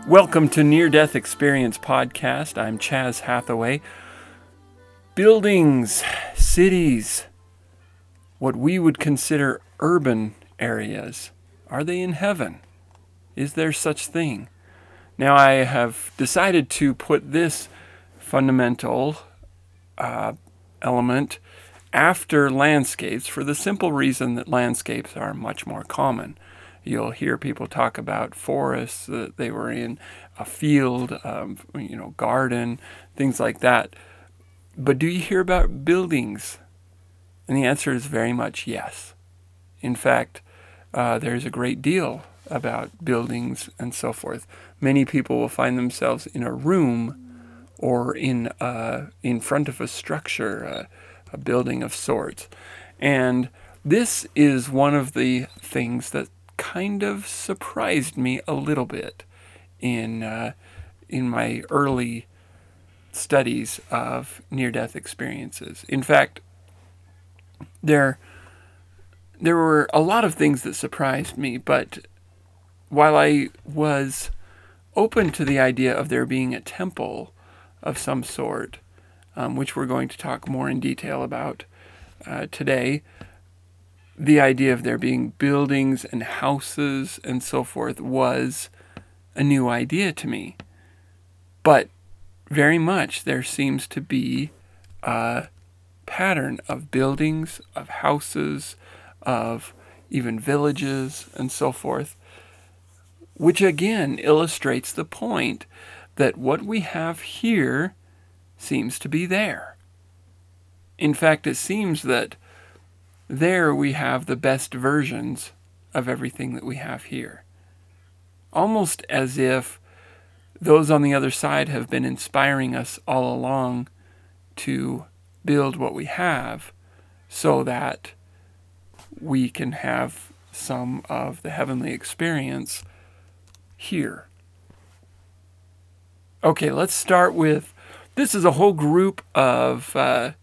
Welcome to Near Death Experience Podcast. I'm Chaz Hathaway. Buildings, cities, what we would consider urban areas, are they in heaven? Is there such thing? Now, I have decided to put this fundamental element after landscapes for the simple reason that landscapes are much more common. You'll hear people talk about forests that they were in, a field, garden, things like that. But do you hear about buildings? And the answer is very much yes. In fact, there's a great deal about buildings and so forth. Many people will find themselves in a room or in front of a structure, a building of sorts. And this is one of the things that kind of surprised me a little bit in my early studies of near-death experiences. In fact, there were a lot of things that surprised me, but while I was open to the idea of there being a temple of some sort, which we're going to talk more in detail about today, the idea of there being buildings and houses and so forth was a new idea to me. But very much there seems to be a pattern of buildings, of houses, of even villages and so forth, which again illustrates the point that what we have here seems to be there. In fact, it seems that there we have the best versions of everything that we have here. Almost as if those on the other side have been inspiring us all along to build what we have so that we can have some of the heavenly experience here. Okay, let's start with, this is a whole group of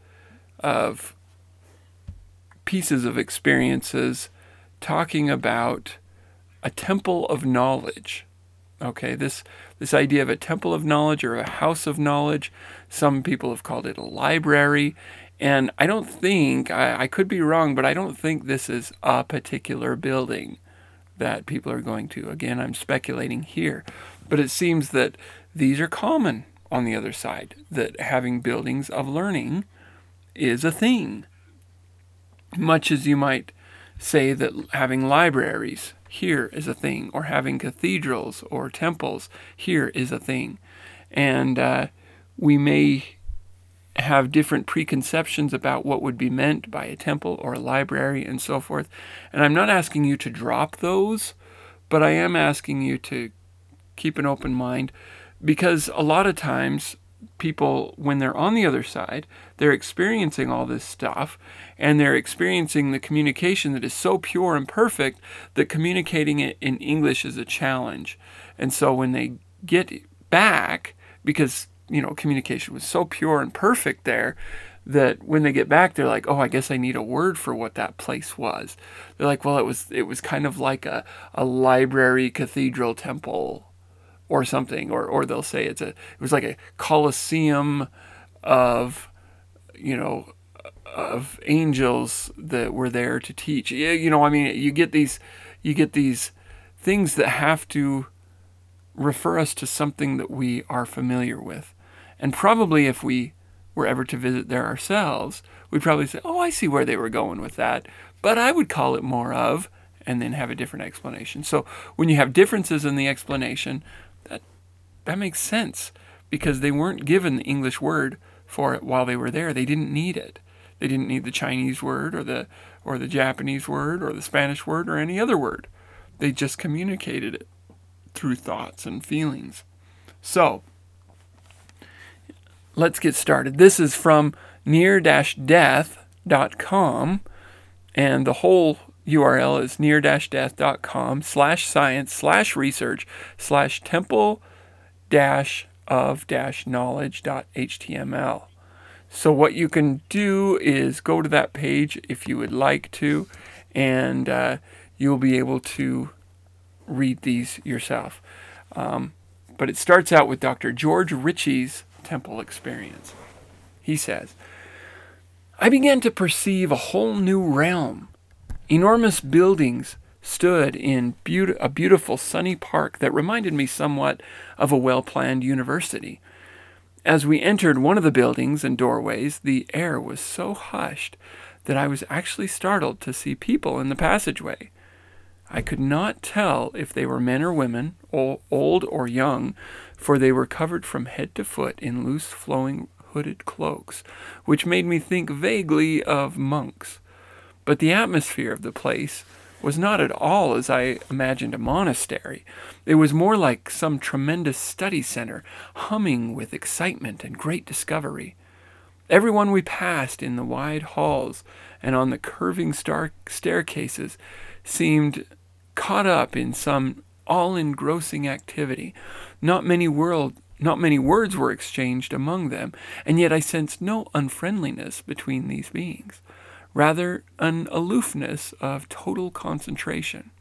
pieces of experiences talking about a temple of knowledge. Okay, this idea of a temple of knowledge or a house of knowledge, some people have called it a library, and I don't think, I could be wrong, but I don't think this is a particular building that people are going to. Again, I'm speculating here, but it seems that these are common on the other side, that having buildings of learning is a thing. Much as you might say that having libraries here is a thing, or having cathedrals or temples here is a thing. And we may have different preconceptions about what would be meant by a temple or a library and so forth. And I'm not asking you to drop those, but I am asking you to keep an open mind, because a lot of times people, when they're on the other side, they're experiencing all this stuff, and they're experiencing the communication that is so pure and perfect that communicating it in English is a challenge. And so when they get back, because communication was so pure and perfect there, that when they get back, they're like, oh, I guess I need a word for what that place was. They're like, well, it was kind of like a library, cathedral, temple, or something, or they'll say it was like a coliseum of angels that were there to teach. You get these things that have to refer us to something that we are familiar with. And probably if we were ever to visit there ourselves, we'd probably say, oh, I see where they were going with that, but I would call it more of, and then have a different explanation. So when you have differences in the explanation, that makes sense, because they weren't given the English word for it while they were there. They didn't need it. They didn't need the Chinese word or the Japanese word or the Spanish word or any other word. They just communicated it through thoughts and feelings. So let's get started. This is from near-death.com, and the whole URL is near-death.com/science/research/temple-of-knowledge.html. So what you can do is go to that page if you would like to, and you'll be able to read these yourself. But it starts out with Dr. George Ritchie's temple experience. He says, I began to perceive a whole new realm. Enormous buildings stood in a beautiful sunny park that reminded me somewhat of a well-planned university. As we entered one of the buildings and doorways, the air was so hushed that I was actually startled to see people in the passageway. I could not tell if they were men or women, old or young, for they were covered from head to foot in loose flowing hooded cloaks, which made me think vaguely of monks. But the atmosphere of the place was not at all as I imagined a monastery. It was more like some tremendous study center, humming with excitement and great discovery. Everyone we passed in the wide halls and on the curving staircases seemed caught up in some all-engrossing activity. Not many words were exchanged among them, and yet I sensed no unfriendliness between these beings, rather an aloofness of total concentration.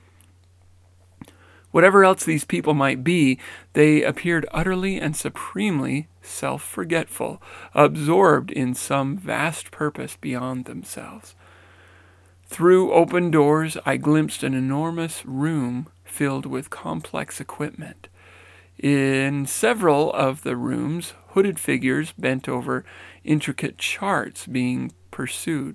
Whatever else these people might be, they appeared utterly and supremely self-forgetful, absorbed in some vast purpose beyond themselves. Through open doors, I glimpsed an enormous room filled with complex equipment. In several of the rooms, hooded figures bent over intricate charts being pursued.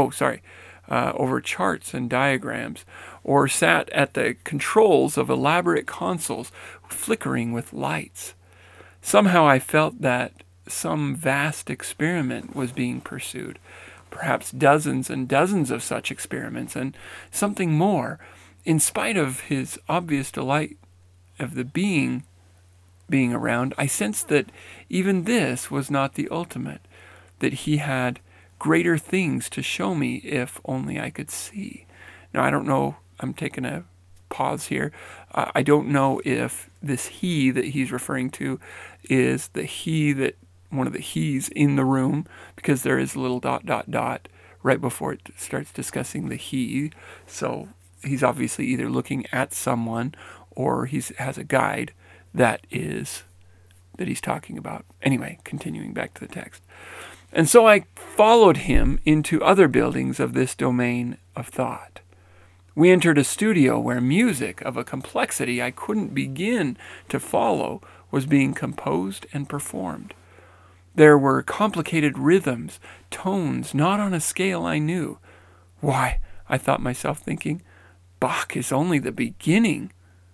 Over charts and diagrams, or sat at the controls of elaborate consoles flickering with lights. Somehow I felt that some vast experiment was being pursued, perhaps dozens and dozens of such experiments, and something more. In spite of his obvious delight of the being around, I sensed that even this was not the ultimate, that he had greater things to show me if only I could see. Now, I don't know, I'm taking a pause here. I don't know if this he that he's referring to is the he that, one of the he's in the room, because there is a little ... right before it starts discussing the he. So he's obviously either looking at someone or he has a guide that he's talking about. Anyway, continuing back to the text. And so I followed him into other buildings of this domain of thought. We entered a studio where music of a complexity I couldn't begin to follow was being composed and performed. There were complicated rhythms, tones not on a scale I knew. Why, I thought myself thinking, Bach is only the beginning.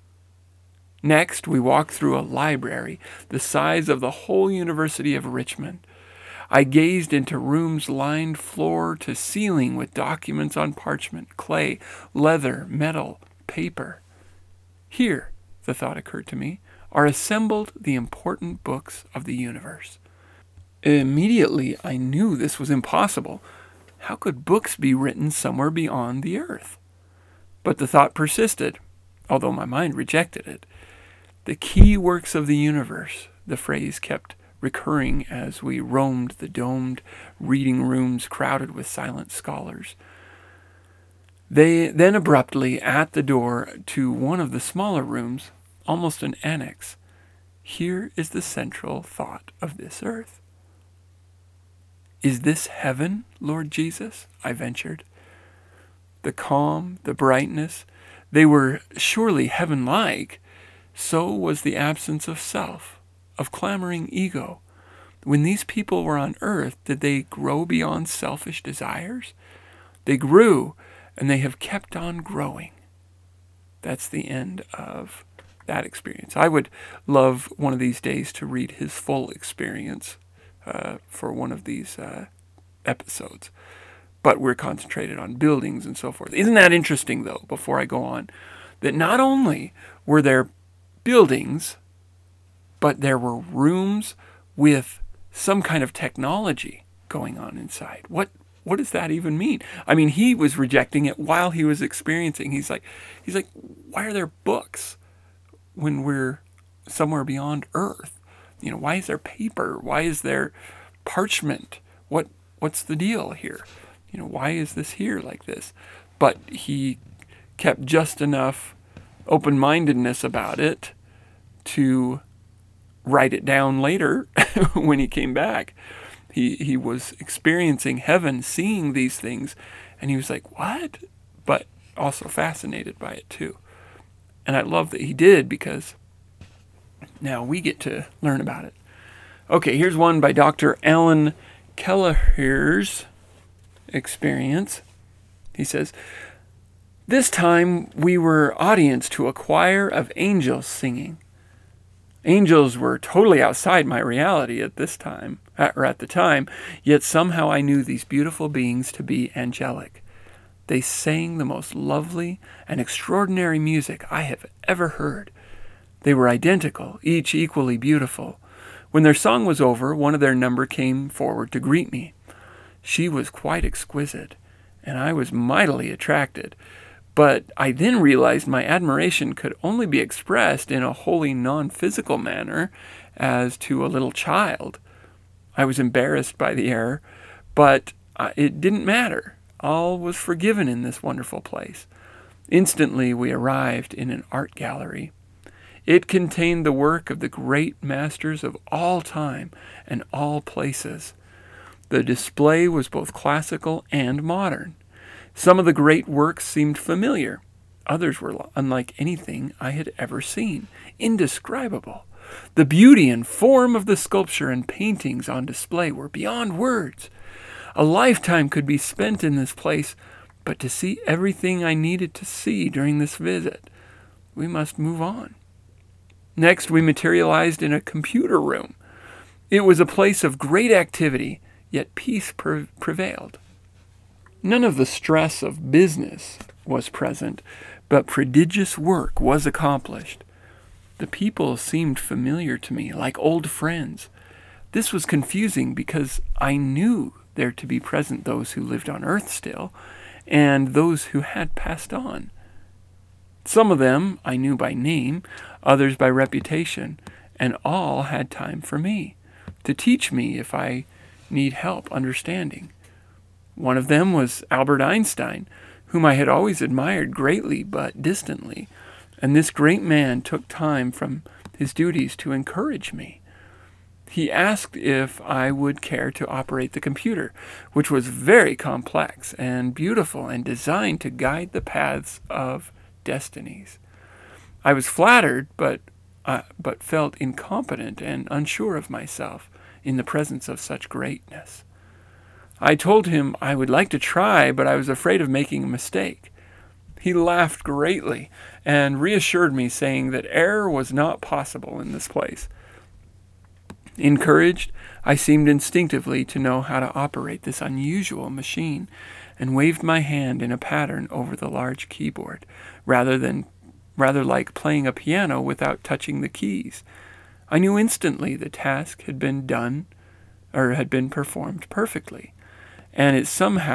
Next, we walked through a library the size of the whole University of Richmond. I gazed into rooms lined floor to ceiling with documents on parchment, clay, leather, metal, paper. Here, the thought occurred to me, are assembled the important books of the universe. Immediately, I knew this was impossible. How could books be written somewhere beyond the earth? But the thought persisted, although my mind rejected it. The key works of the universe, the phrase kept recurring as we roamed the domed reading rooms crowded with silent scholars. Then abruptly, at the door to one of the smaller rooms, almost an annex, here is the central thought of this earth. Is this heaven, Lord Jesus? I ventured. The calm, the brightness, they were surely heaven-like. So was the absence of self, of clamoring ego. When these people were on earth, did they grow beyond selfish desires? They grew, and they have kept on growing. That's the end of that experience. I would love one of these days to read his full experience for one of these episodes. But we're concentrated on buildings and so forth. Isn't that interesting, though, before I go on, that not only were there buildings, but there were rooms with some kind of technology going on inside. What does that even mean? I mean, he was rejecting it while he was experiencing. He's like, why are there books when we're somewhere beyond Earth? You know, why is there paper? Why is there parchment? What's the deal here? You know, why is this here like this? But he kept just enough open-mindedness about it to write it down later when he came back. He was experiencing heaven, seeing these things, and he was like, what? But also fascinated by it too. And I love that he did, because now we get to learn about it. Okay, here's one by Dr. Alan Kelleher's experience. He says, this time we were audience to a choir of angels singing. Angels were totally outside my reality at the time, yet somehow I knew these beautiful beings to be angelic. They sang the most lovely and extraordinary music I have ever heard. They were identical, each equally beautiful. When their song was over, one of their number came forward to greet me. She was quite exquisite, and I was mightily attracted. But I then realized my admiration could only be expressed in a wholly non-physical manner, as to a little child. I was embarrassed by the error, but it didn't matter. All was forgiven in this wonderful place. Instantly we arrived in an art gallery. It contained the work of the great masters of all time and all places. The display was both classical and modern. Some of the great works seemed familiar. Others were unlike anything I had ever seen, indescribable. The beauty and form of the sculpture and paintings on display were beyond words. A lifetime could be spent in this place, but to see everything I needed to see during this visit, we must move on. Next, we materialized in a computer room. It was a place of great activity, yet peace prevailed. None of the stress of business was present, but prodigious work was accomplished. The people seemed familiar to me, like old friends. This was confusing because I knew there to be present those who lived on earth still, and those who had passed on. Some of them I knew by name, others by reputation, and all had time for me, to teach me if I need help understanding. One of them was Albert Einstein, whom I had always admired greatly but distantly, and this great man took time from his duties to encourage me. He asked if I would care to operate the computer, which was very complex and beautiful and designed to guide the paths of destinies. I was flattered, but felt incompetent and unsure of myself in the presence of such greatness. I told him I would like to try, but I was afraid of making a mistake. He laughed greatly and reassured me, saying that error was not possible in this place. Encouraged, I seemed instinctively to know how to operate this unusual machine, and waved my hand in a pattern over the large keyboard, rather like playing a piano without touching the keys. I knew instantly the task had been performed perfectly, and it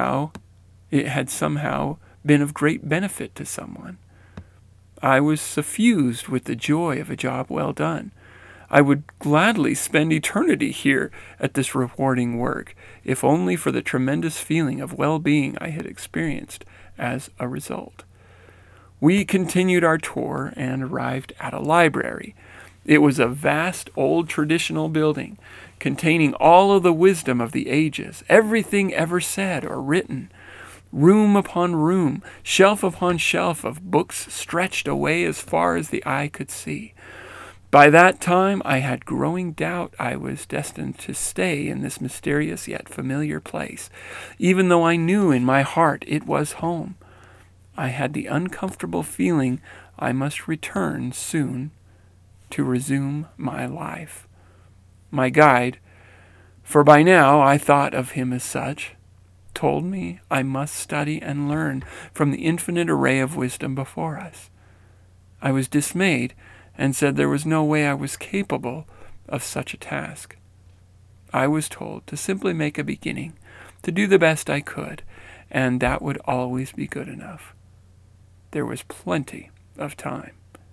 had somehow been of great benefit to someone. I was suffused with the joy of a job well done. I would gladly spend eternity here at this rewarding work, if only for the tremendous feeling of well-being I had experienced as a result. We continued our tour and arrived at a library. It was a vast old traditional building containing all of the wisdom of the ages, everything ever said or written. Room upon room, shelf upon shelf of books stretched away as far as the eye could see. By that time, I had growing doubt I was destined to stay in this mysterious yet familiar place, even though I knew in my heart it was home. I had the uncomfortable feeling I must return soon to resume my life. My guide, for by now I thought of him as such, told me I must study and learn from the infinite array of wisdom before us. I was dismayed and said there was no way I was capable of such a task. I was told to simply make a beginning, to do the best I could, and that would always be good enough. There was plenty of time.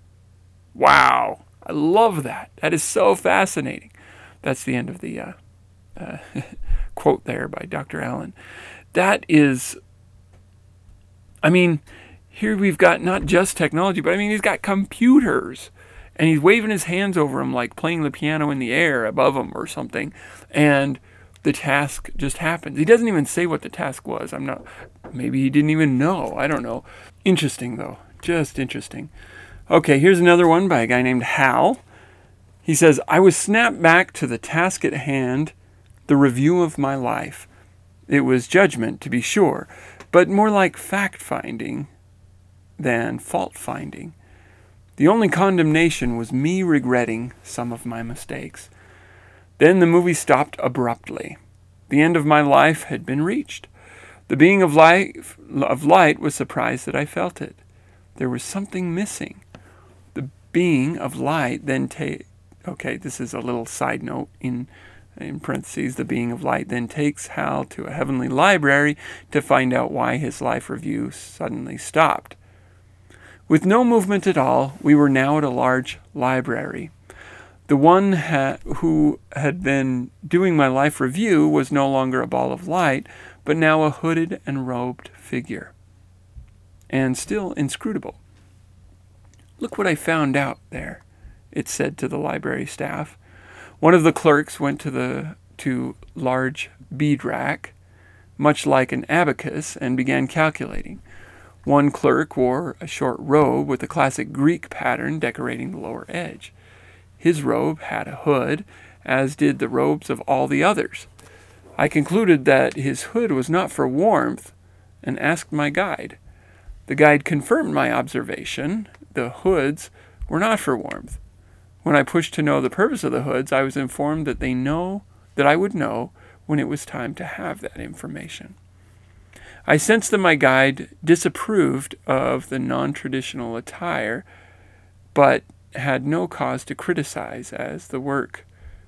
Wow! I love that. That is so fascinating. That's the end of the quote there by Dr. Allen. That is, here we've got not just technology, but he's got computers and he's waving his hands over him like playing the piano in the air above him or something, and the task just happens. He doesn't even say what the task was. Maybe he didn't even know. I don't know. Interesting, though. Just interesting. Okay, here's another one by a guy named Hal. He says, I was snapped back to the task at hand, the review of my life. It was judgment, to be sure, but more like fact-finding than fault-finding. The only condemnation was me regretting some of my mistakes. Then the movie stopped abruptly. The end of my life had been reached. The being of light was surprised that I felt it. There was something missing. The being of light then okay, this is a little side note in parentheses. The being of light then takes Hal to a heavenly library to find out why his life review suddenly stopped. With no movement at all, we were now at a large library. The one who had been doing my life review was no longer a ball of light, but now a hooded and robed figure. And still inscrutable. Look what I found out there, it said to the library staff. One of the clerks went to large bead rack, much like an abacus, and began calculating. One clerk wore a short robe with a classic Greek pattern decorating the lower edge. His robe had a hood, as did the robes of all the others. I concluded that his hood was not for warmth, and asked my guide. The guide confirmed my observation. The hoods were not for warmth. When I pushed to know the purpose of the hoods, I was informed that I would know when it was time to have that information. I sensed that my guide disapproved of the non-traditional attire, but had no cause to criticize, as the work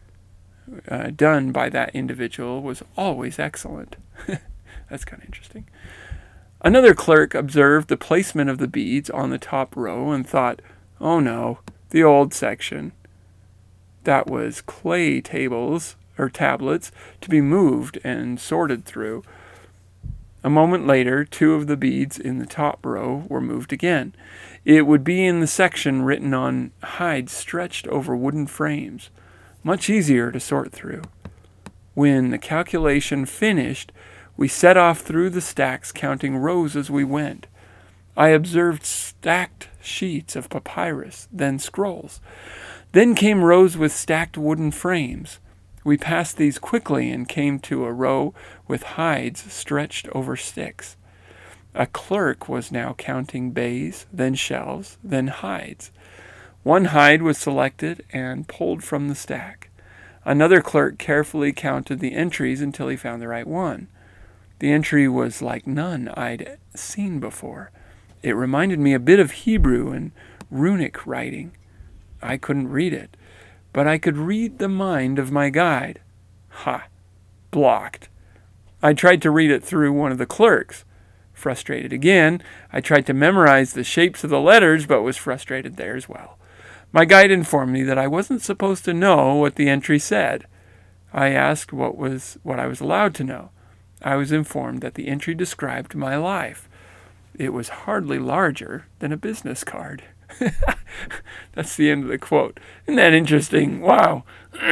done by that individual was always excellent. That's kind of interesting. Another clerk observed the placement of the beads on the top row and thought, oh no, the old section. That was clay tables or tablets to be moved and sorted through. A moment later, 2 of the beads in the top row were moved again. It would be in the section written on hides stretched over wooden frames, much easier to sort through. When the calculation finished, we set off through the stacks, counting rows as we went. I observed stacked sheets of papyrus, then scrolls. Then came rows with stacked wooden frames. We passed these quickly and came to a row with hides stretched over sticks. A clerk was now counting bays, then shelves, then hides. One hide was selected and pulled from the stack. Another clerk carefully counted the entries until he found the right one. The entry was like none I'd seen before. It reminded me a bit of Hebrew and runic writing. I couldn't read it, but I could read the mind of my guide. Ha! Blocked. I tried to read it through one of the clerks. Frustrated again, I tried to memorize the shapes of the letters, but was frustrated there as well. My guide informed me that I wasn't supposed to know what the entry said. I asked what I was allowed to know. I was informed that the entry described my life. It was hardly larger than a business card. That's the end of the quote. Isn't that interesting? Wow.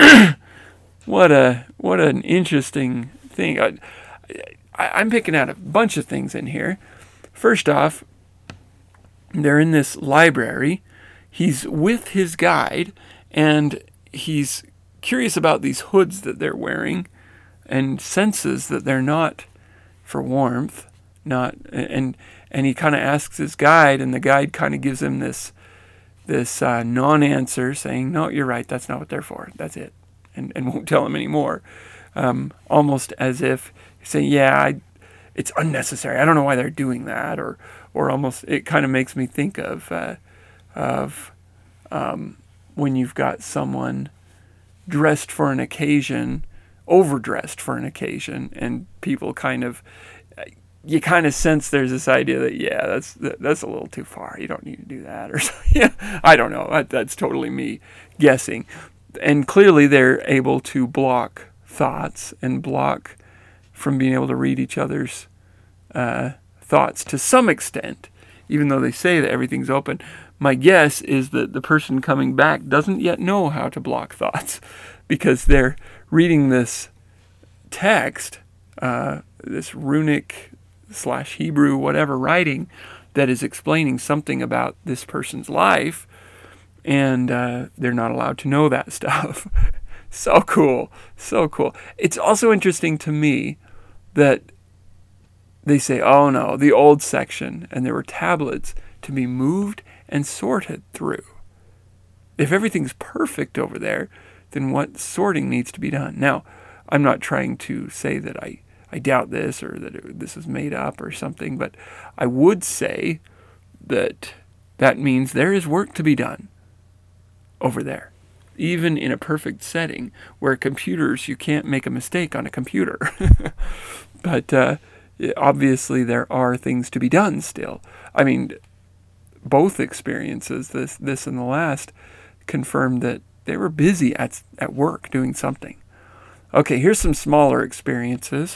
What an interesting thing. I'm picking out a bunch of things in here. First off, they're in this library. He's with his guide, and he's curious about these hoods that they're wearing, and senses that they're not for warmth, and he kind of asks his guide, and the guide kind of gives him this non-answer, saying, "No, you're right. That's not what they're for. That's it," and won't tell him anymore, almost as if saying, "Yeah, it's unnecessary. I don't know why they're doing that," or almost it kind of makes me think of when you've got someone dressed for an occasion, overdressed for an occasion, and people you kind of sense there's this idea that that's a little too far. You don't need to do that, or I don't know. That's totally me guessing. And clearly they're able to block thoughts and block from being able to read each other's thoughts to some extent, even though they say that everything's open. My guess is that the person coming back doesn't yet know how to block thoughts because they're reading this text, this runic / Hebrew, whatever writing that is explaining something about this person's life, and they're not allowed to know that stuff. So cool. So cool. It's also interesting to me that they say, oh no, the old section, and there were tablets to be moved and sorted through. If everything's perfect over there, then what sorting needs to be done? Now, I'm not trying to say that I doubt this or that this is made up or something, but I would say that that means there is work to be done over there. Even in a perfect setting where computers, you can't make a mistake on a computer. But obviously there are things to be done still. I mean, both experiences, this and the last, confirmed that they were busy at work doing something. Okay, here's some smaller experiences,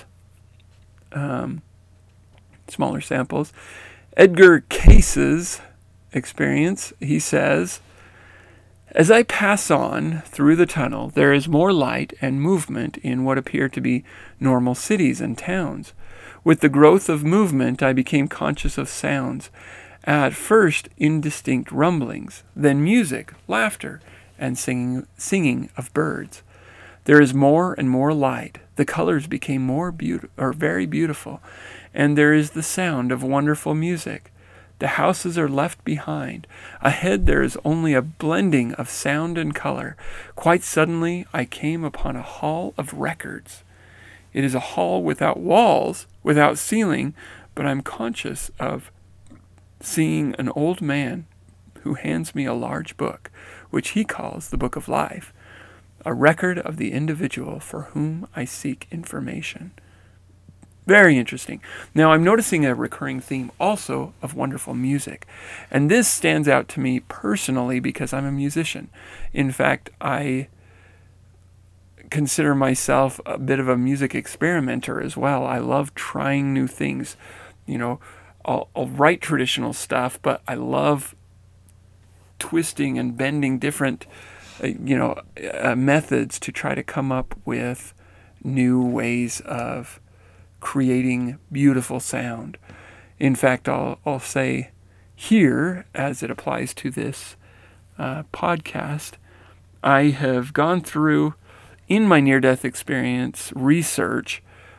smaller samples. Edgar Case's experience, he says, as I pass on through the tunnel, there is more light and movement in what appear to be normal cities and towns. With the growth of movement, I became conscious of sounds. At first, indistinct rumblings, then music, laughter, and singing of birds. There is more and more light. The colors became very beautiful, and there is the sound of wonderful music. The houses are left behind. Ahead there is only a blending of sound and color. Quite suddenly I came upon a hall of records. It is a hall without walls, without ceiling, but I'm conscious of seeing an old man who hands me a large book, which he calls the Book of Life, a record of the individual for whom I seek information. Very interesting. Now, I'm noticing a recurring theme also of wonderful music. And this stands out to me personally because I'm a musician. In fact, I consider myself a bit of a music experimenter as well. I love trying new things. You know, I'll write traditional stuff, but I love twisting and bending different, methods to try to come up with new ways of creating beautiful sound. In fact, I'll say here, as it applies to this podcast, I have gone through, in my near-death experience, research,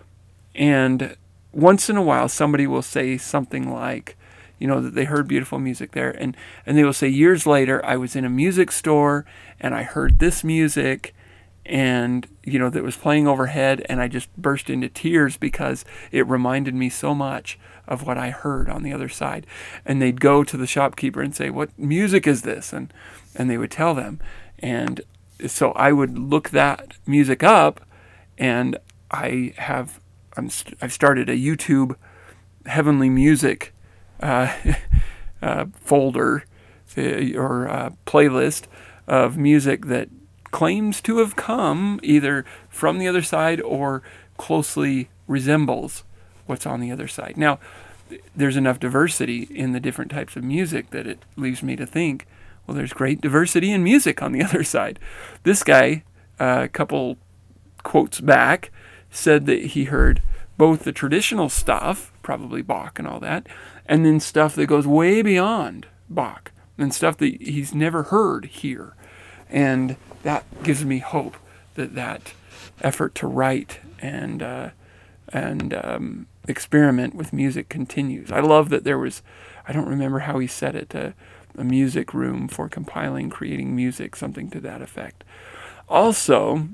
and once in a while somebody will say something like, that they heard beautiful music there, and they will say, years later, I was in a music store, and I heard this music, and that was playing overhead, and I just burst into tears because it reminded me so much of what I heard on the other side. And they'd go to the shopkeeper and say, what music is this? And they would tell them. And so I would look that music up, and I've started a YouTube heavenly music folder or playlist of music that claims to have come either from the other side or closely resembles what's on the other side. Now, there's enough diversity in the different types of music that it leaves me to think, well, there's great diversity in music on the other side. This guy, a couple quotes back, said that he heard both the traditional stuff, probably Bach and all that, and then stuff that goes way beyond Bach, and stuff that he's never heard here. And that gives me hope that effort to write and experiment with music continues. I love that there was, I don't remember how he said it, a music room for compiling, creating music, something to that effect. Also,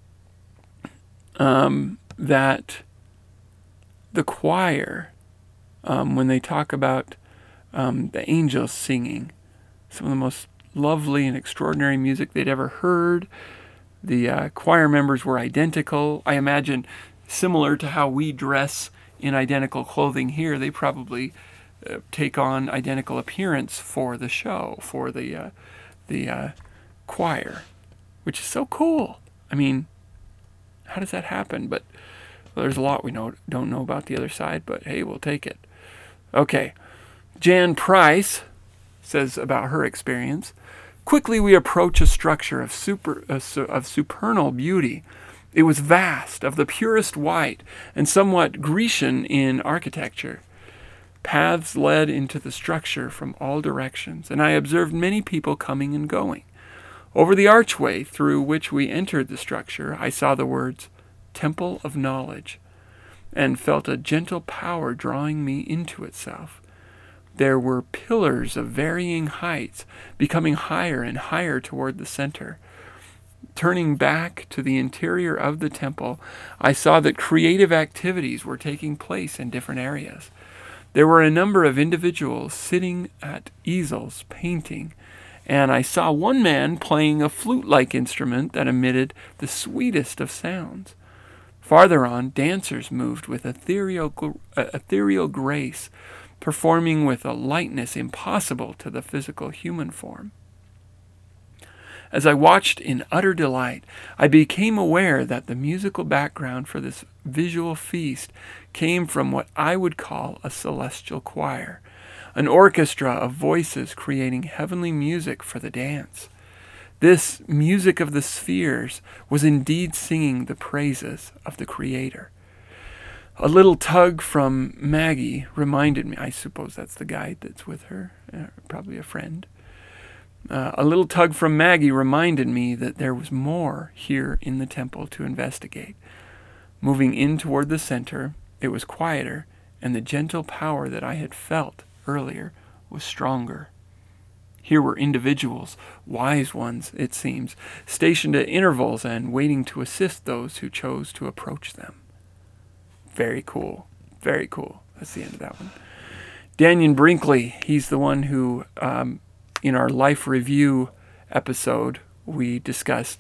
that the choir, when they talk about the angels singing, some of the most lovely and extraordinary music they'd ever heard. The choir members were identical. I imagine similar to how we dress in identical clothing here, they probably take on identical appearance for the show, for the choir, which is so cool. I mean, how does that happen? But there's a lot we don't know about the other side, but hey, we'll take it. Okay, Jan Price says about her experience, quickly we approach a structure of supernal beauty. It was vast, of the purest white, and somewhat Grecian in architecture. Paths led into the structure from all directions, and I observed many people coming and going. Over the archway through which we entered the structure, I saw the words, Temple of Knowledge, and felt a gentle power drawing me into itself. There were pillars of varying heights, becoming higher and higher toward the center. Turning back to the interior of the temple, I saw that creative activities were taking place in different areas. There were a number of individuals sitting at easels painting, and I saw one man playing a flute-like instrument that emitted the sweetest of sounds. Farther on, dancers moved with ethereal grace, performing with a lightness impossible to the physical human form. As I watched in utter delight, I became aware that the musical background for this visual feast came from what I would call a celestial choir, an orchestra of voices creating heavenly music for the dance. This music of the spheres was indeed singing the praises of the Creator. A little tug from Maggie reminded me, I suppose that's the guide that's with her, probably a friend. A little tug from Maggie reminded me that there was more here in the temple to investigate. Moving in toward the center, it was quieter, and the gentle power that I had felt earlier was stronger. Here were individuals, wise ones, it seems, stationed at intervals and waiting to assist those who chose to approach them. Very cool. Very cool. That's the end of that one. Daniel Brinkley, he's the one who, in our life review episode, we discussed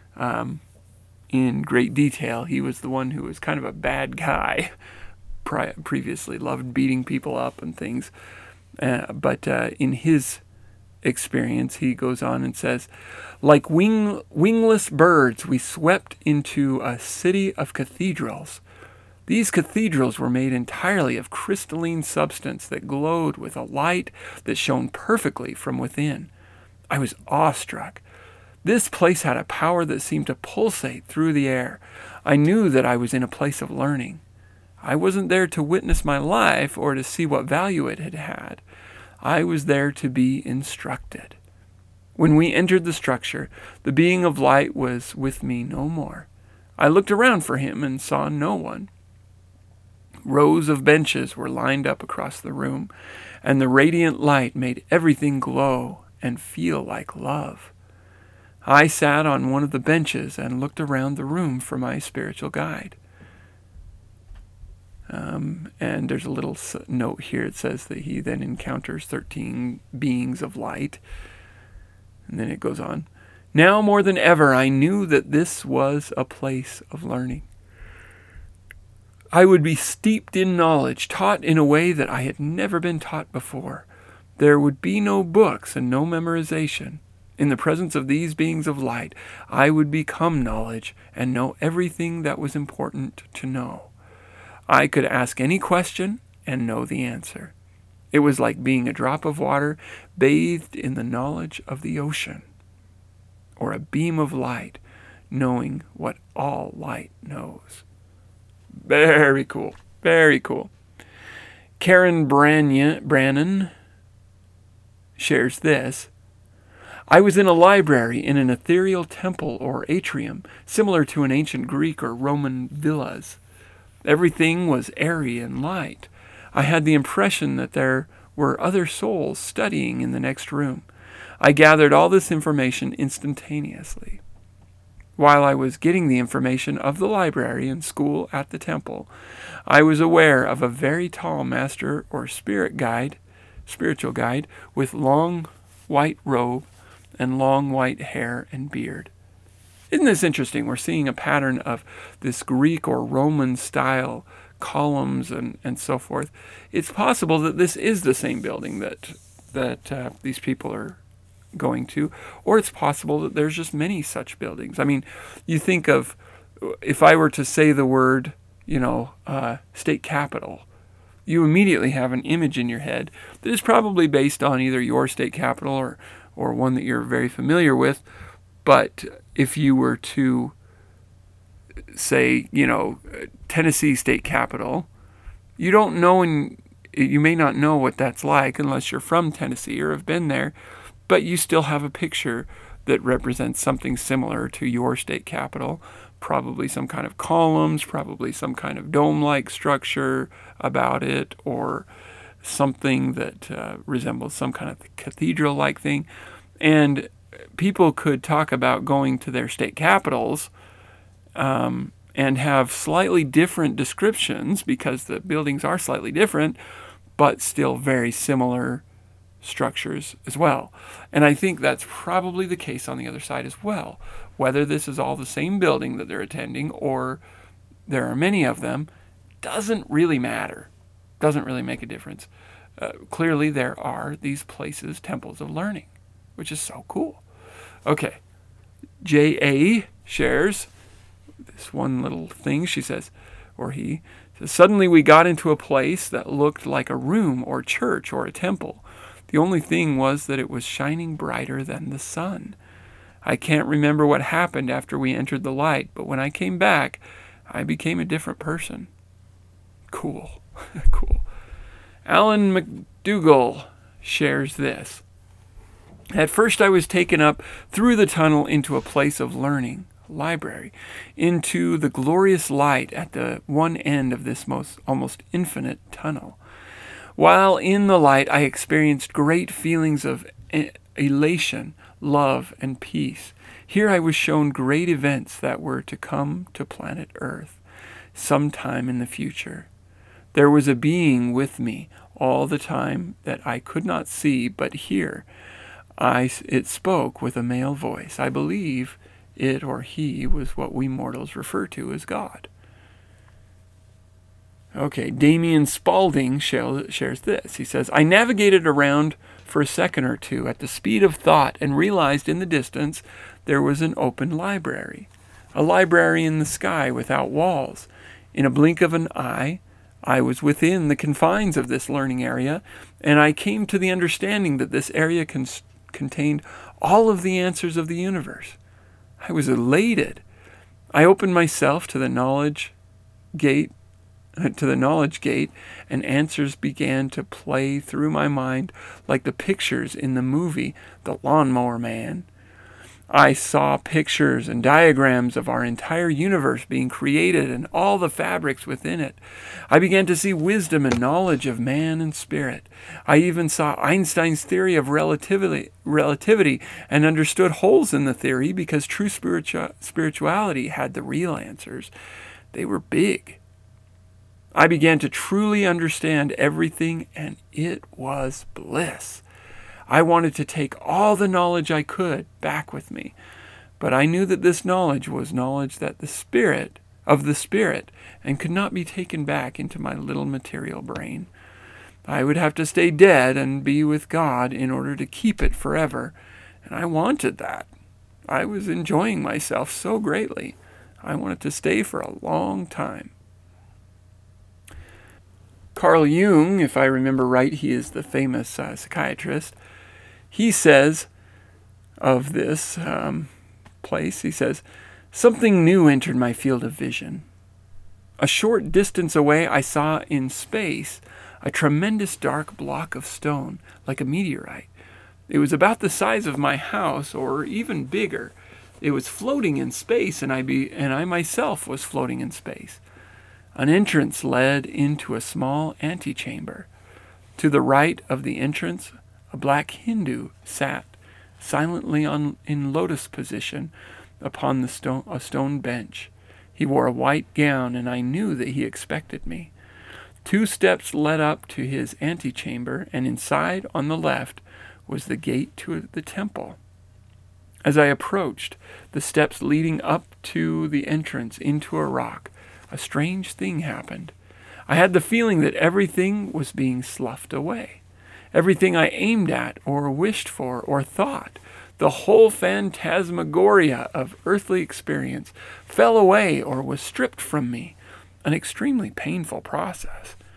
in great detail. He was the one who was kind of a bad guy previously, loved beating people up and things. But in his experience, he goes on and says, like wingless birds, we swept into a city of cathedrals. These cathedrals were made entirely of crystalline substance that glowed with a light that shone perfectly from within. I was awestruck. This place had a power that seemed to pulsate through the air. I knew that I was in a place of learning. I wasn't there to witness my life or to see what value it had had. I was there to be instructed. When we entered the structure, the being of light was with me no more. I looked around for him and saw no one. Rows of benches were lined up across the room, and the radiant light made everything glow and feel like love. I sat on one of the benches and looked around the room for my spiritual guide. And there's a little note here. It says that he then encounters 13 beings of light. And then it goes on. Now more than ever, I knew that this was a place of learning. I would be steeped in knowledge, taught in a way that I had never been taught before. There would be no books and no memorization. In the presence of these beings of light, I would become knowledge and know everything that was important to know. I could ask any question and know the answer. It was like being a drop of water bathed in the knowledge of the ocean, or a beam of light knowing what all light knows. Very cool. Very cool. Karen Brannon shares this. I was in a library in an ethereal temple or atrium, similar to an ancient Greek or Roman villas. Everything was airy and light. I had the impression that there were other souls studying in the next room. I gathered all this information instantaneously. While I was getting the information of the library and school at the temple, I was aware of a very tall master or spiritual guide with long white robe and long white hair and beard. Isn't this interesting? We're seeing a pattern of this Greek or Roman style columns and so forth. It's possible that this is the same building that these people are going to, or it's possible that there's just many such buildings. I mean, you think of, if I were to say the word, state capitol, you immediately have an image in your head that is probably based on either your state capital or one that you're very familiar with. But if you were to say, Tennessee state capital, you don't know, and you may not know what that's like unless you're from Tennessee or have been there, but you still have a picture that represents something similar to your state capital, probably some kind of columns, probably some kind of dome-like structure about it, or something that resembles some kind of cathedral-like thing. And people could talk about going to their state capitals and have slightly different descriptions because the buildings are slightly different, but still very similar structures as well. And I think that's probably the case on the other side as well. Whether this is all the same building that they're attending or there are many of them doesn't really matter. Doesn't really make a difference. Clearly there are these places, temples of learning, which is so cool. Okay, J.A. shares this one little thing. She says, or he says, suddenly we got into a place that looked like a room or church or a temple. The only thing was that it was shining brighter than the sun. I can't remember what happened after we entered the light, but when I came back, I became a different person. Cool. Cool. Alan McDougall shares this. At first I was taken up through the tunnel into a place of learning, library, into the glorious light at the one end of this almost infinite tunnel. While in the light, I experienced great feelings of elation, love, and peace. Here I was shown great events that were to come to planet Earth sometime in the future. There was a being with me all the time that I could not see but hear. It spoke with a male voice. I believe it or he was what we mortals refer to as God. Okay, Damien Spalding shares this. He says, I navigated around for a second or two at the speed of thought and realized in the distance there was an open library. A library in the sky without walls. In a blink of an eye, I was within the confines of this learning area, and I came to the understanding that this area contained all of the answers of the universe. I was elated. I opened myself to the knowledge gate, and answers began to play through my mind like the pictures in the movie The Lawnmower Man. I saw pictures and diagrams of our entire universe being created and all the fabrics within it. I began to see wisdom and knowledge of man and spirit. I even saw Einstein's theory of relativity and understood holes in the theory because true spirituality had the real answers. They were big. I began to truly understand everything, and it was bliss. I wanted to take all the knowledge I could back with me, but I knew that this knowledge was knowledge that the spirit, and could not be taken back into my little material brain. I would have to stay dead and be with God in order to keep it forever, and I wanted that. I was enjoying myself so greatly. I wanted to stay for a long time. Carl Jung, if I remember right, he is the famous psychiatrist. He says of this place, he says, something new entered my field of vision. A short distance away, I saw in space a tremendous dark block of stone, like a meteorite. It was about the size of my house, or even bigger. It was floating in space, and I myself was floating in space. An entrance led into a small antechamber. To the right of the entrance, a black Hindu sat silently in lotus position upon a stone bench. He wore a white gown, and I knew that he expected me. 2 steps led up to his antechamber, and inside, on the left, was the gate to the temple. As I approached the steps leading up to the entrance into a rock, a strange thing happened. I had the feeling that everything was being sloughed away. Everything I aimed at or wished for or thought, the whole phantasmagoria of earthly experience, fell away or was stripped from me. An extremely painful process.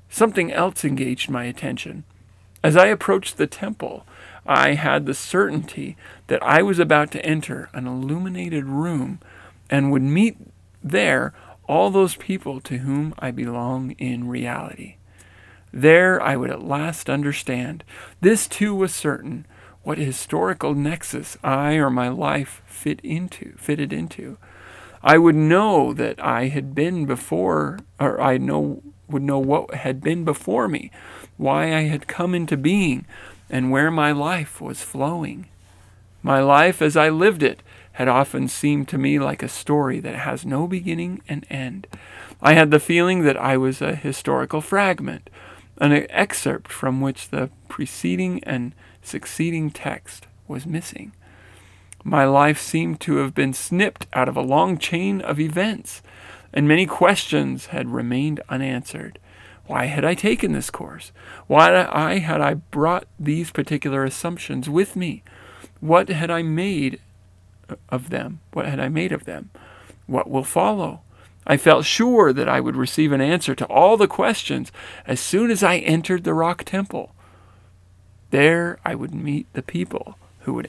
Something else engaged my attention. As I approached the temple, I had the certainty that I was about to enter an illuminated room and would meet there all those people to whom I belong in reality. There I would at last understand, this too was certain, what historical nexus I or my life fitted into. I would know that I had been before, or would know what had been before me, why I had come into being, and where my life was flowing. My life as I lived it had often seemed to me like a story that has no beginning and end. I had the feeling that I was a historical fragment, an excerpt from which the preceding and succeeding text was missing. My life seemed to have been snipped out of a long chain of events, and many questions had remained unanswered. Why had I taken this course? Why had I brought these particular assumptions with me? What had I made of them? What will follow? I felt sure that I would receive an answer to all the questions as soon as I entered the rock temple. There I would meet the people who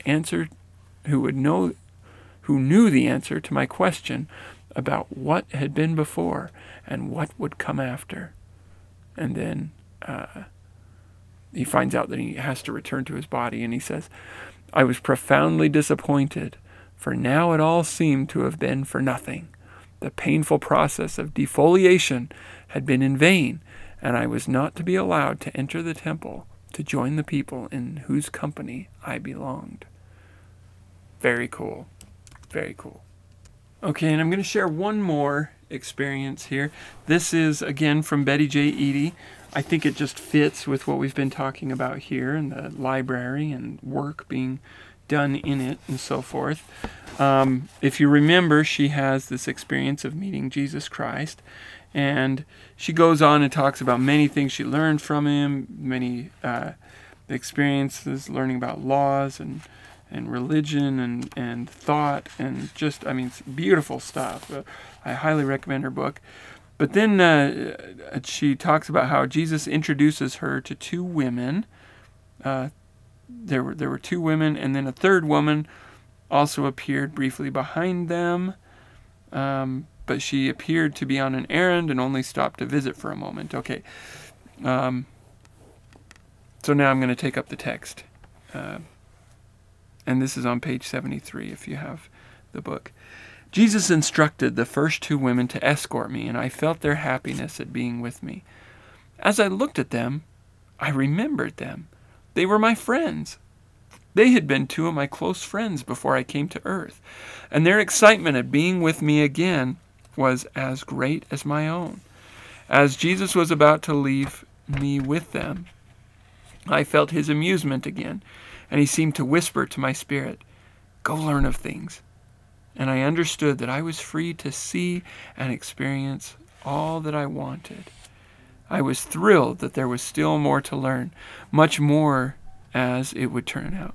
knew the answer to my question about what had been before and what would come after. And then he finds out that he has to return to his body, and he says, I was profoundly disappointed, for now it all seemed to have been for nothing. The painful process of defoliation had been in vain, and I was not to be allowed to enter the temple to join the people in whose company I belonged. Very cool. Very cool. Okay, and I'm going to share one more experience here. This is, again, from Betty J. Eady. I think it just fits with what we've been talking about here and the library and work being done in it and so forth. If you remember, she has this experience of meeting Jesus Christ, and she goes on and talks about many things she learned from him, many experiences learning about laws and religion and thought, and just, it's beautiful stuff. I highly recommend her book. But then she talks about how Jesus introduces her to two women. There were two women, and then a third woman also appeared briefly behind them. But she appeared to be on an errand and only stopped to visit for a moment. Okay. So now I'm going to take up the text. And this is on page 73 if you have the book. Jesus instructed the first two women to escort me, and I felt their happiness at being with me. As I looked at them, I remembered them. They were my friends. They had been two of my close friends before I came to earth, and their excitement at being with me again was as great as my own. As Jesus was about to leave me with them, I felt his amusement again, and he seemed to whisper to my spirit, "Go learn of things." And I understood that I was free to see and experience all that I wanted. I was thrilled that there was still more to learn, much more as it would turn out.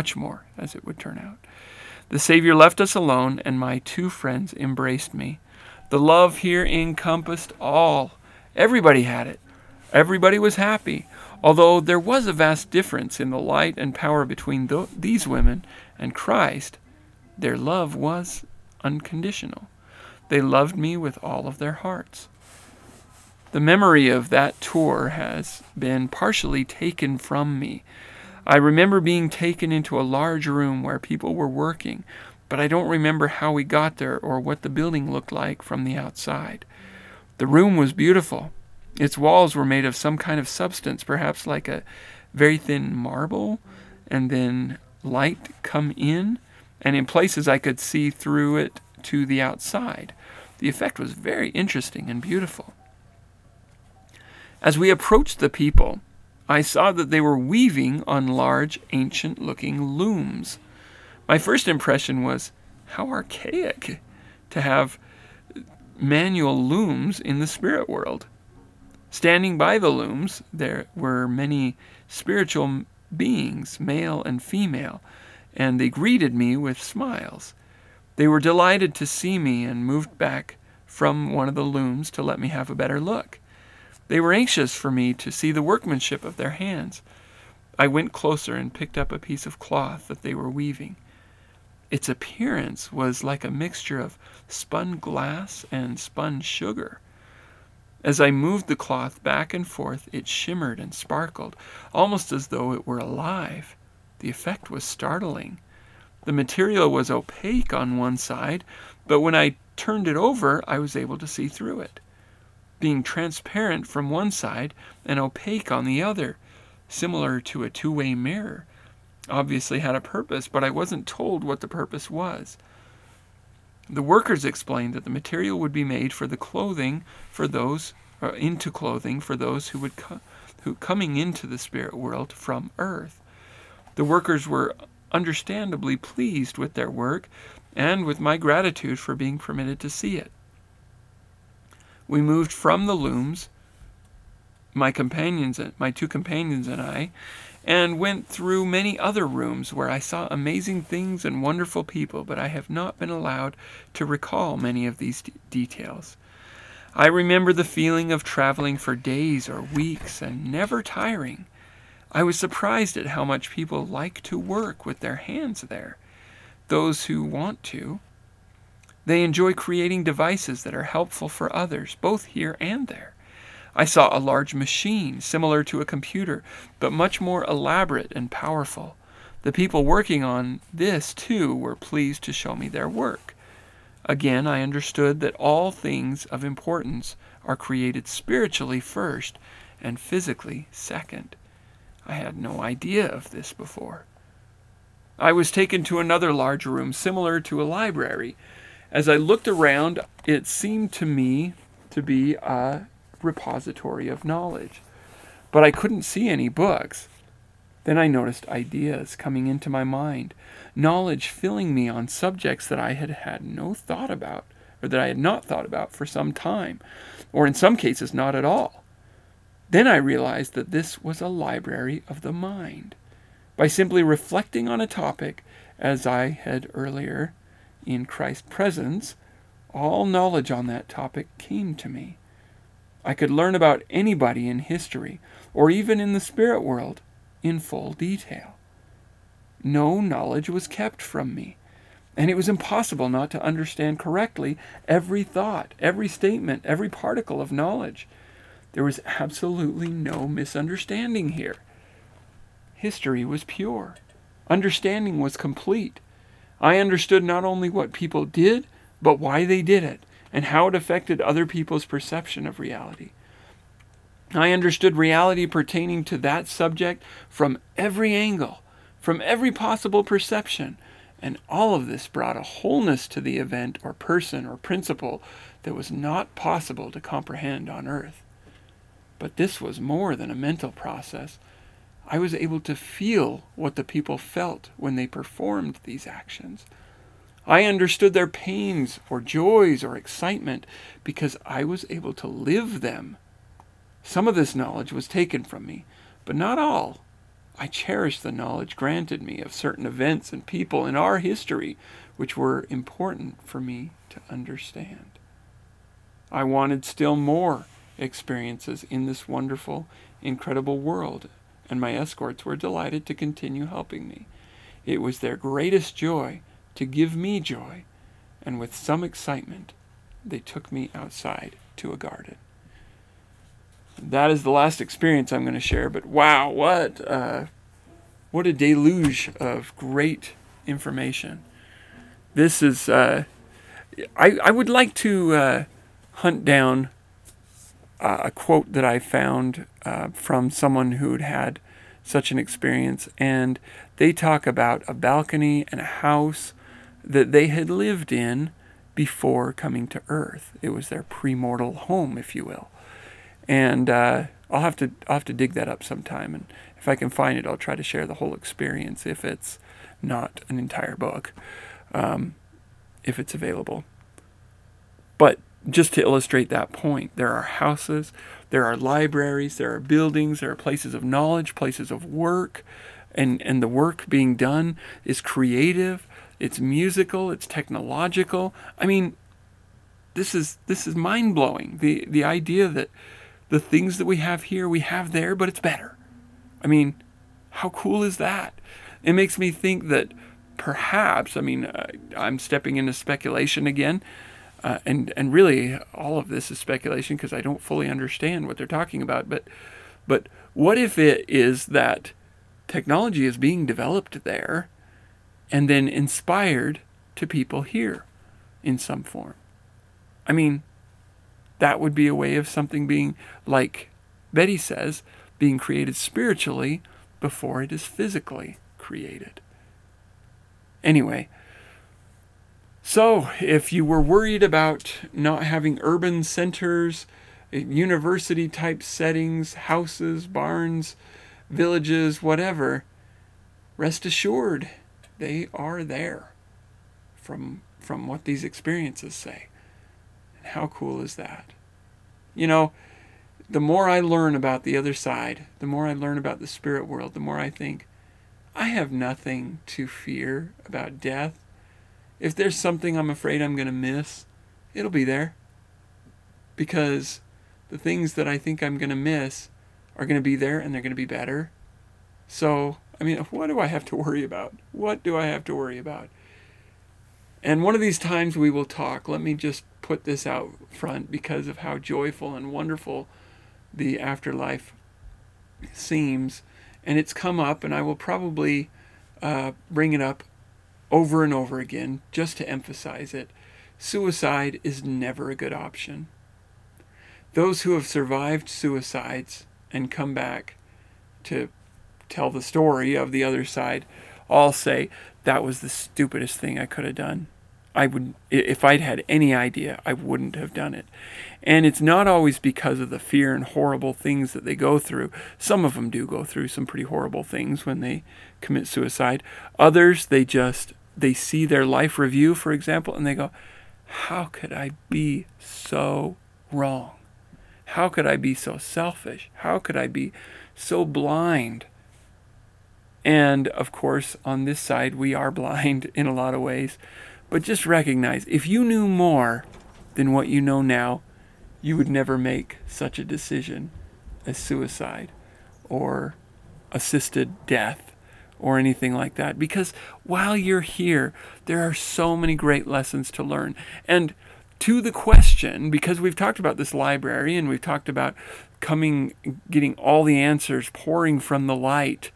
The Savior left us alone, and my two friends embraced me. The love here encompassed all. Everybody had it. Everybody was happy. Although there was a vast difference in the light and power between these women and Christ, their love was unconditional. They loved me with all of their hearts. The memory of that tour has been partially taken from me. I remember being taken into a large room where people were working, but I don't remember how we got there or what the building looked like from the outside. The room was beautiful. Its walls were made of some kind of substance, perhaps like a very thin marble, and then light come in, and in places I could see through it to the outside. The effect was very interesting and beautiful. As we approached the people, I saw that they were weaving on large, ancient-looking looms. My first impression was, how archaic to have manual looms in the spirit world. Standing by the looms, there were many spiritual beings, male and female, and they greeted me with smiles. They were delighted to see me and moved back from one of the looms to let me have a better look. They were anxious for me to see the workmanship of their hands. I went closer and picked up a piece of cloth that they were weaving. Its appearance was like a mixture of spun glass and spun sugar. As I moved the cloth back and forth, it shimmered and sparkled, almost as though it were alive. The effect was startling. The material was opaque on one side, but when I turned it over, I was able to see through it. Being transparent from one side and opaque on the other, similar to a two-way mirror, obviously had a purpose, but I wasn't told what the purpose was. The workers explained that the material would be made for the clothing for those, into clothing for those who coming into the spirit world from Earth. The workers were understandably pleased with their work and with my gratitude for being permitted to see it. We moved from the looms, my two companions and I, and went through many other rooms where I saw amazing things and wonderful people, but I have not been allowed to recall many of these details. I remember the feeling of traveling for days or weeks and never tiring. I was surprised at how much people like to work with their hands there. Those who want to. They enjoy creating devices that are helpful for others, both here and there. I saw a large machine, similar to a computer, but much more elaborate and powerful. The people working on this, too, were pleased to show me their work. Again, I understood that all things of importance are created spiritually first and physically second. I had no idea of this before. I was taken to another large room, similar to a library. As I looked around, it seemed to me to be a repository of knowledge, but I couldn't see any books. Then I noticed ideas coming into my mind, knowledge filling me on subjects that I had no thought about, or that I had not thought about for some time, or in some cases not at all. Then I realized that this was a library of the mind. By simply reflecting on a topic, as I had earlier in Christ's presence, all knowledge on that topic came to me. I could learn about anybody in history, or even in the spirit world, in full detail. No knowledge was kept from me, and it was impossible not to understand correctly every thought, every statement, every particle of knowledge. There was absolutely no misunderstanding here. History was pure. Understanding was complete. I understood not only what people did, but why they did it, and how it affected other people's perception of reality. I understood reality pertaining to that subject from every angle, from every possible perception, and all of this brought a wholeness to the event or person or principle that was not possible to comprehend on earth. But this was more than a mental process. I was able to feel what the people felt when they performed these actions. I understood their pains or joys or excitement because I was able to live them. Some of this knowledge was taken from me, but not all. I cherished the knowledge granted me of certain events and people in our history which were important for me to understand. I wanted still more experiences in this wonderful, incredible world, and my escorts were delighted to continue helping me. It was their greatest joy to give me joy, and with some excitement, they took me outside to a garden. That is the last experience I'm going to share, but wow, what a deluge of great information. This is, I would like to hunt down a quote that I found from someone who'd had such an experience, and they talk about a balcony and a house that they had lived in before coming to Earth. It was their premortal home, if you will. And I'll have to dig that up sometime, and if I can find it, I'll try to share the whole experience if it's not an entire book, if it's available. But just to illustrate that point, there are houses, there are libraries, there are buildings, there are places of knowledge, places of work, and the work being done is creative, it's musical, it's technological. I mean, this is mind-blowing. The idea that the things that we have here, we have there, but it's better. I mean, how cool is that? It makes me think that perhaps, I'm stepping into speculation again, and really all of this is speculation because I don't fully understand what they're talking about. But what if it is that technology is being developed there and then inspired to people here in some form? I mean, that would be a way of something being, like Betty says, being created spiritually before it is physically created. Anyway, so if you were worried about not having urban centers, university type settings, houses, barns, villages, whatever, rest assured they are there from what these experiences say. And how cool is that? The more I learn about the other side, the more I learn about the spirit world, the more I think, I have nothing to fear about death. If there's something I'm afraid I'm going to miss, it'll be there. Because the things that I think I'm going to miss are going to be there and they're going to be better. So, what do I have to worry about? What do I have to worry about? And one of these times we will talk. Let me just put this out front because of how joyful and wonderful the afterlife seems. And it's come up, and I will probably bring it up over and over again just to emphasize it. Suicide is never a good option. Those who have survived suicides and come back to tell the story of the other side all say, that was the stupidest thing I could have done. If I'd had any idea, I wouldn't have done it. And it's not always because of the fear and horrible things that they go through. Some of them do go through some pretty horrible things when they commit suicide. Others, they see their life review, for example, and they go, how could I be so wrong? How could I be so selfish? How could I be so blind? And of course, on this side, we are blind in a lot of ways. But just recognize, if you knew more than what you know now, you would never make such a decision as suicide or assisted death or anything like that. Because while you're here, there are so many great lessons to learn. And to the question, because we've talked about this library and we've talked about getting all the answers pouring from the light,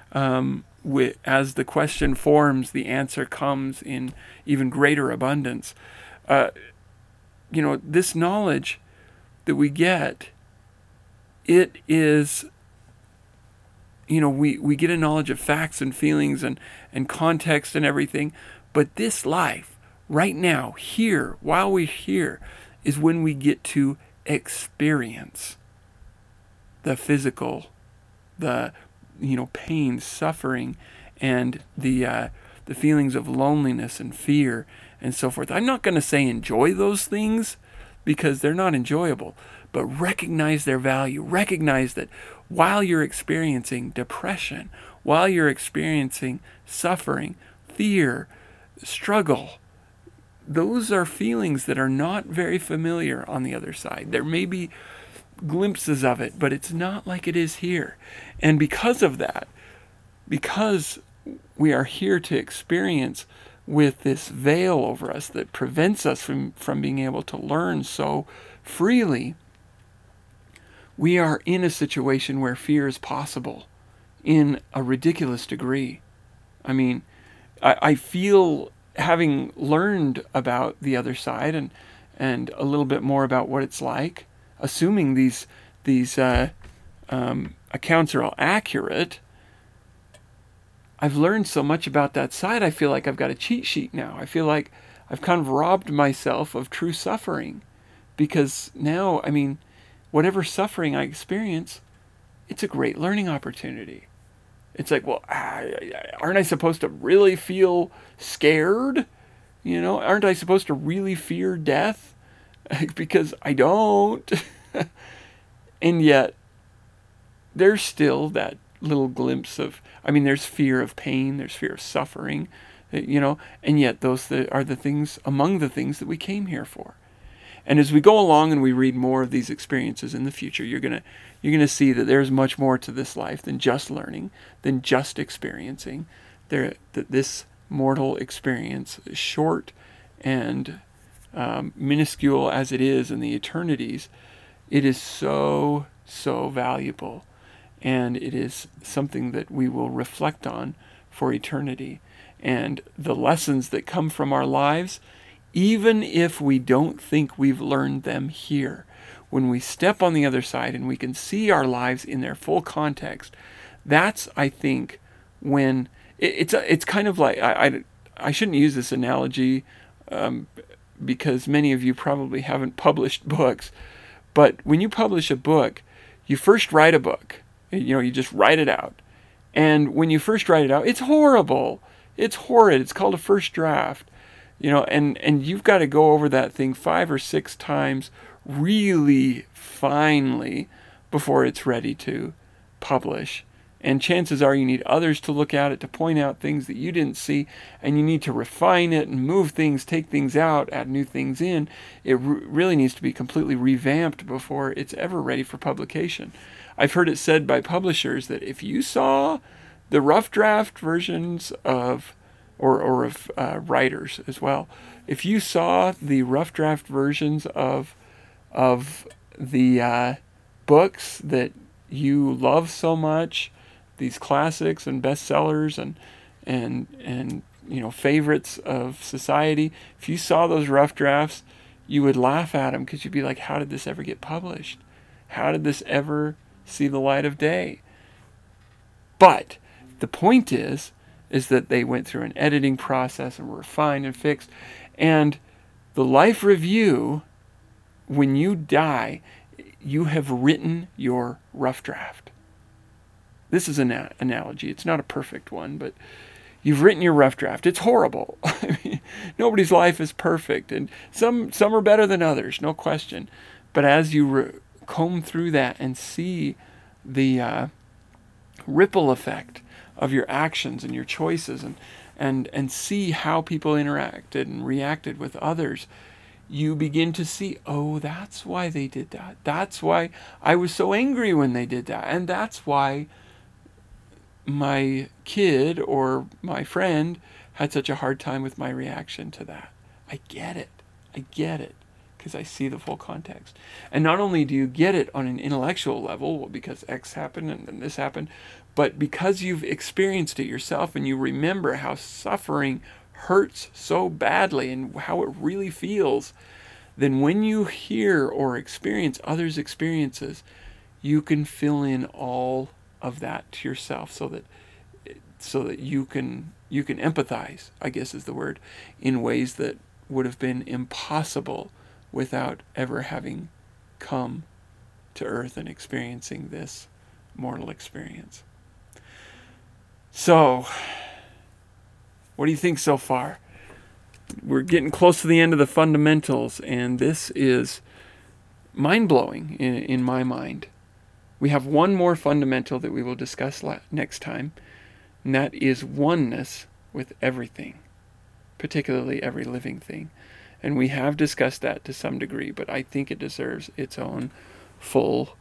as the question forms, the answer comes in even greater abundance. This knowledge that we get, it is, we get a knowledge of facts and feelings and context and everything, but this life, right now, here, while we're here, is when we get to experience the physical, the pain, suffering, and the feelings of loneliness and fear and so forth. I'm not going to say enjoy those things because they're not enjoyable, but recognize their value. Recognize that while you're experiencing depression, while you're experiencing suffering, fear, struggle, those are feelings that are not very familiar on the other side. There may be glimpses of it, but it's not like it is here. And because of that, because we are here to experience with this veil over us that prevents us from being able to learn so freely, we are in a situation where fear is possible in a ridiculous degree. I feel, having learned about the other side and a little bit more about what it's like, assuming these accounts are all accurate, I've learned so much about that side. I feel like I've got a cheat sheet now. I feel like I've kind of robbed myself of true suffering, because now, whatever suffering I experience, it's a great learning opportunity. It's like, well, aren't I supposed to really feel scared? Aren't I supposed to really fear death? Because I don't. And yet, there's still that little glimpse of, there's fear of pain, there's fear of suffering, and yet those are the things, among the things that we came here for. And as we go along and we read more of these experiences in the future, you're gonna see that there's much more to this life than just learning, than just experiencing. That this mortal experience, short and minuscule as it is in the eternities, it is so valuable, and it is something that we will reflect on for eternity. And the lessons that come from our lives, even if we don't think we've learned them here, when we step on the other side and we can see our lives in their full context, that's, I think, when it's kind of like, I shouldn't use this analogy because many of you probably haven't published books, but when you publish a book, you first write a book. You just write it out. And when you first write it out, it's horrible. It's horrid. It's called a first draft. And you've got to go over that thing 5 or 6 times really finely before it's ready to publish. And chances are you need others to look at it, to point out things that you didn't see, and you need to refine it and move things, take things out, add new things in. It really needs to be completely revamped before it's ever ready for publication. I've heard it said by publishers that if you saw the rough draft versions of, or of writers as well, if you saw the rough draft versions of the books that you love so much, these classics and bestsellers and favorites of society, if you saw those rough drafts, you would laugh at them because you'd be like, how did this ever get published? How did this ever see the light of day? But the point is that they went through an editing process and were refined and fixed. And the life review, when you die, you have written your rough draft. This is an analogy. It's not a perfect one, but you've written your rough draft. It's horrible. I mean, nobody's life is perfect, and some are better than others, no question. But as you comb through that and see the ripple effect of your actions and your choices, and see how people interacted and reacted with others, you begin to see, oh, that's why they did that. That's why I was so angry when they did that. And that's why my kid or my friend had such a hard time with my reaction to that. I get it. Because I see the full context. And not only do you get it on an intellectual level, well, because X happened and then this happened, but because you've experienced it yourself and you remember how suffering hurts so badly and how it really feels, then when you hear or experience others' experiences, you can fill in all of that to yourself so that you can empathize, I guess is the word, in ways that would have been impossible without ever having come to earth and experiencing this mortal experience. So, what do you think so far? We're getting close to the end of the fundamentals, and this is mind-blowing in my mind. We have one more fundamental that we will discuss next time, and that is oneness with everything, particularly every living thing. And we have discussed that to some degree, but I think it deserves its own full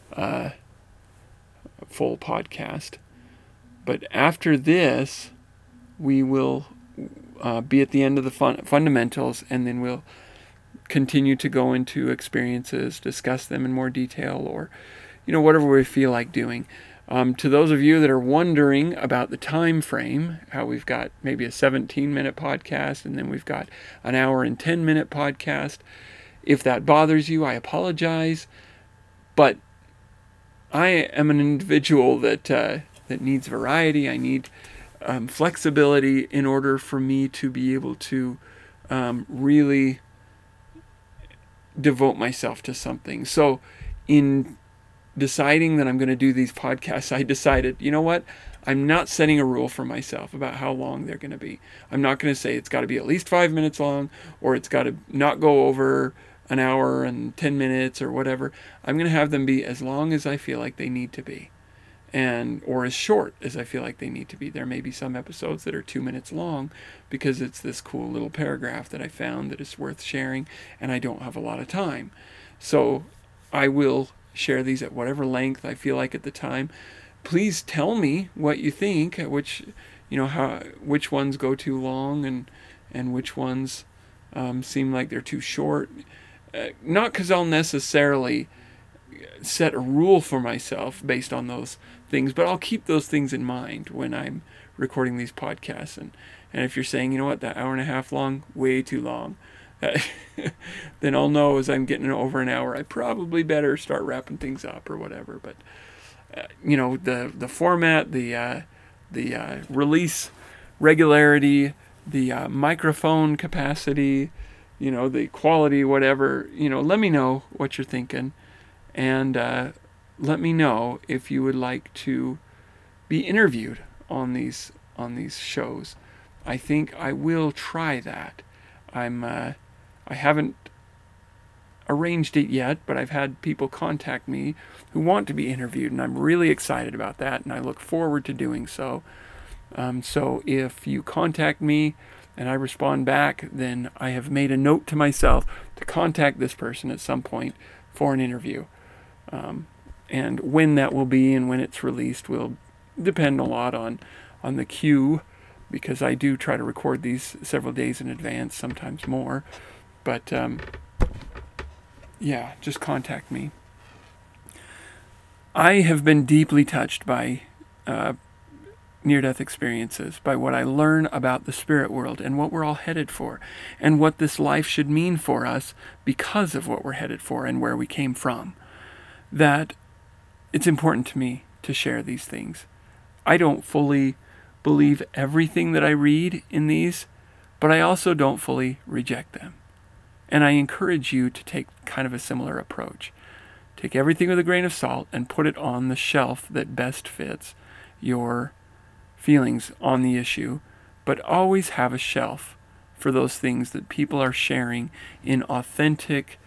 podcast. But after this, we will be at the end of the fundamentals, and then we'll continue to go into experiences, discuss them in more detail, or whatever we feel like doing. To those of you that are wondering about the time frame, how we've got maybe a 17-minute podcast and then we've got an hour and 10-minute podcast, if that bothers you, I apologize. But I am an individual that needs variety. I need flexibility in order for me to be able to really devote myself to something. So in deciding that I'm going to do these podcasts, I decided, you know what? I'm not setting a rule for myself about how long they're going to be. I'm not going to say it's got to be at least 5 minutes long, or it's got to not go over an hour and 10 minutes or whatever. I'm going to have them be as long as I feel like they need to be. or as short as I feel like they need to be. There may be some episodes that are 2 minutes long because it's this cool little paragraph that I found that is worth sharing, and I don't have a lot of time. So I will share these at whatever length I feel like at the time. Please tell me what you think, which ones go too long and which ones seem like they're too short. Not because I'll necessarily set a rule for myself based on those things, but I'll keep those things in mind when I'm recording these podcasts. And if you're saying, you know what, that hour and a half long, way too long, then I'll know as I'm getting over an hour, I probably better start wrapping things up or whatever. But the format, the release regularity, the microphone capacity, the quality, whatever, let me know what you're thinking. And let me know if you would like to be interviewed on these shows. I think I will try that. I haven't arranged it yet, but I've had people contact me who want to be interviewed, and I'm really excited about that, and I look forward to doing so. So if you contact me and I respond back, then I have made a note to myself to contact this person at some point for an interview. And when that will be and when it's released will depend a lot on the queue, because I do try to record these several days in advance, sometimes more. But just contact me. I have been deeply touched by near-death experiences, by what I learn about the spirit world and what we're all headed for, and what this life should mean for us because of what we're headed for and where we came from. That it's important to me to share these things. I don't fully believe everything that I read in these, but I also don't fully reject them. And I encourage you to take kind of a similar approach. Take everything with a grain of salt and put it on the shelf that best fits your feelings on the issue, but always have a shelf for those things that people are sharing in authentic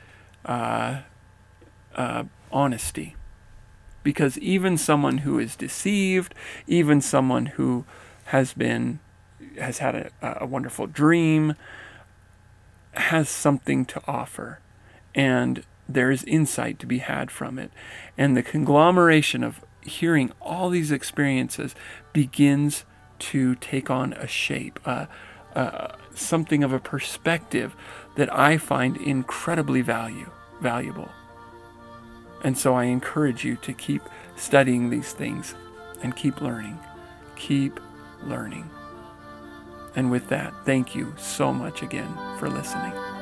honesty. Because even someone who is deceived, even someone who has had a wonderful dream, has something to offer, and there is insight to be had from it. And the conglomeration of hearing all these experiences begins to take on a shape, something of a perspective that I find incredibly valuable. And so I encourage you to keep studying these things and keep learning. Keep learning. And with that, thank you so much again for listening.